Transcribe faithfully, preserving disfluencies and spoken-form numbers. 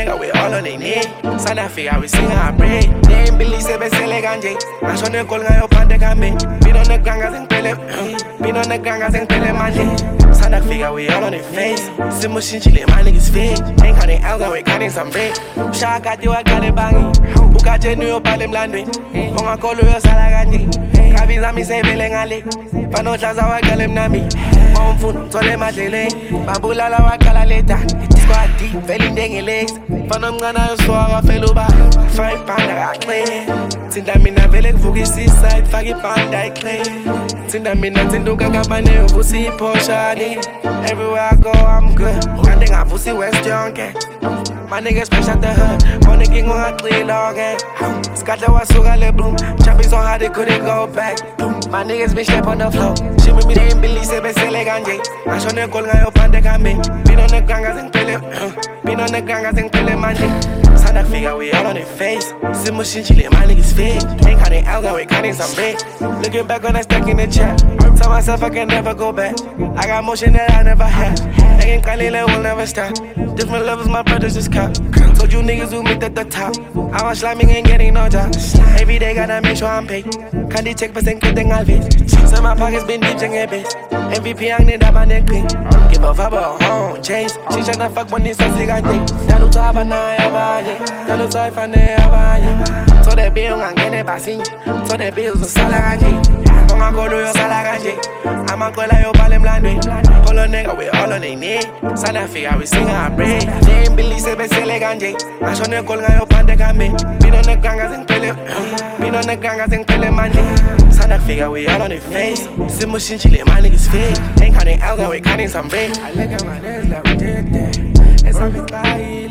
nigga we all on their knee. Sana figure we sing our break. They ain't believe se besele ganje. Nashone kolga yo pande kame. Been on the ganga sing pele. Been on the ganga sing pele manje. Sana figure we all on their face. Simu shinchile my niggas fake. Ain't cutting out we cutting some break. Shaka diwa gale bangi. Buka jenu yo pale mlandwe. Konga kolo yo sala ganje. Kabiza mi se vele ngale. Pano chaza wa gale mnami. Mumfun tole madele. Babula la wa kala leta. Squad deep, feeling dang legs. Pano mgana yo swara feluba. Five panda I clean. Tinda mina vele vugi seaside. Fagi panda I clean. Tinda mina tindu kagabane yo vusi poshani. Everywhere I go I'm good. Kanding I vusi West Junkie. My niggas fresh out the hood. One nigga gon' have clean dog gang. Scotcha was so got let bloom. Trapping so hard they couldn't go back. My niggas been slept on the floor. Shit with me they ain't believe se besele ganje. I show them kolga yo pande kame. Been on the ganga sing pele. Been on the ganga sing pele manje. Sana figure we all on their face. Simu shinchile my niggas fake. Ain't cutting out we cutting some break. Looking back on that stack in the chat. Tell myself I can never go back. I got motion that I never had. Ain't Kalila will never stop. Different levels, my brothers just cop. Told you niggas who meet at the top. I was slamming and getting no job. Every day gotta make sure I'm paid. Candy check percent kuting always. So my pockets been deep jeng ebes. M V P ang nida ba neking. Give a fuck about home chase. She tryna fuck when it's a cigarette. Dalu to haba na yabaye. Dalu to ifa ne yabaye. So that bill ngang gene basin. So that bills a salagaji. Konga kolo yo salagaji. I'ma kola yo balem landwe. Kolo nigga we all on they knee. Sana figure we sing our break. They ain't believe se besele ganje. Nashone kolga yo pande kame. Been on the ganga sing pele. Been on the ganga sing pele manje. Sana figure we all on their face. Simu shinchile my niggas fake. Ain't cutting out we cutting some break. I look at my niggas like we did that. It's on me body.